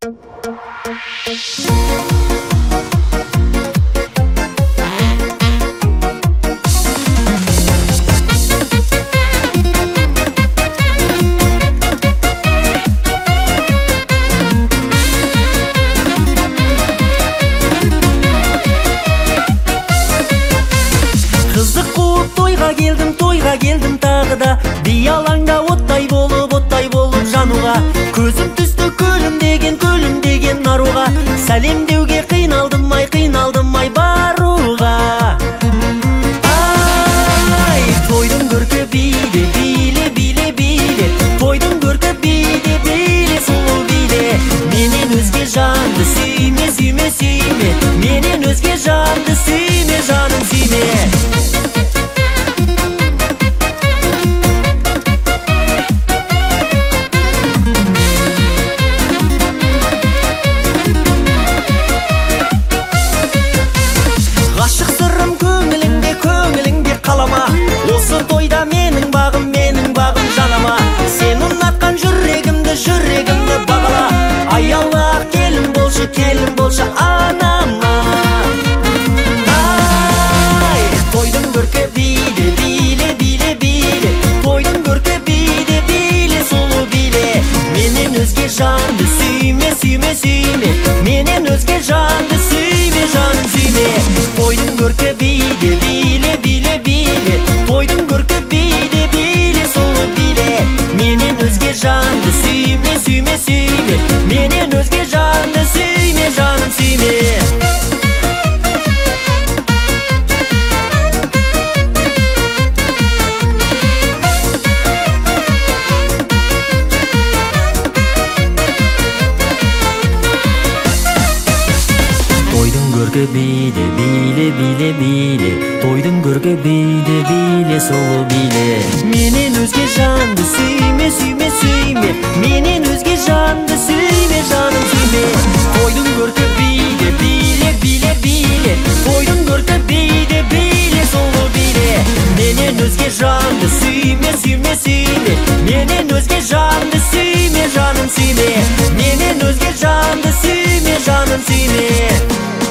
Kızdık kuup toyga geldim tagı da. Diyalаңда оттай болып жануға. Көзім түсті көлім деген наруға. Сәлем деуге қиналдым ай баруға. Ай, тойдың көркі биле. Тойдың көркі биле, сұлу биле. Менен өзге жанды сүйме. Менен өзге жанды сүйме, жаным сүйме. Ғашық сырым көңіліңде қалама. Осы тойда менің бағым жанама. Сен ұнатқан жүрегімді бағала. Аялы келін болшы анама. Ай, тойдың көркі биле. Тойдың көркі биле, сұлу биле. Менен өзге жанды сүйме. Менен өзге жанды сүйме, жаным сүйме. Тойдың көркі биле. Тойдың көркі биле, сұлу биле. Менен өзге жанды сүйме. Менен өзге жанды сүйме, жаным сүйме. Тойдың көркі биле. Тойдың көркі биле, сұлу биле. Менен өзге жанды сүйме. Менен өзге жанды сүйме, жаным сүйме. Тойдың көркі биле. Тойдың көркі биле, сұлу биле. Менен өзге жанды сүйме. Менен өзге жанды сүйме, жаным сүйме. Менен өзге жанды сүйме, жаным сүйме.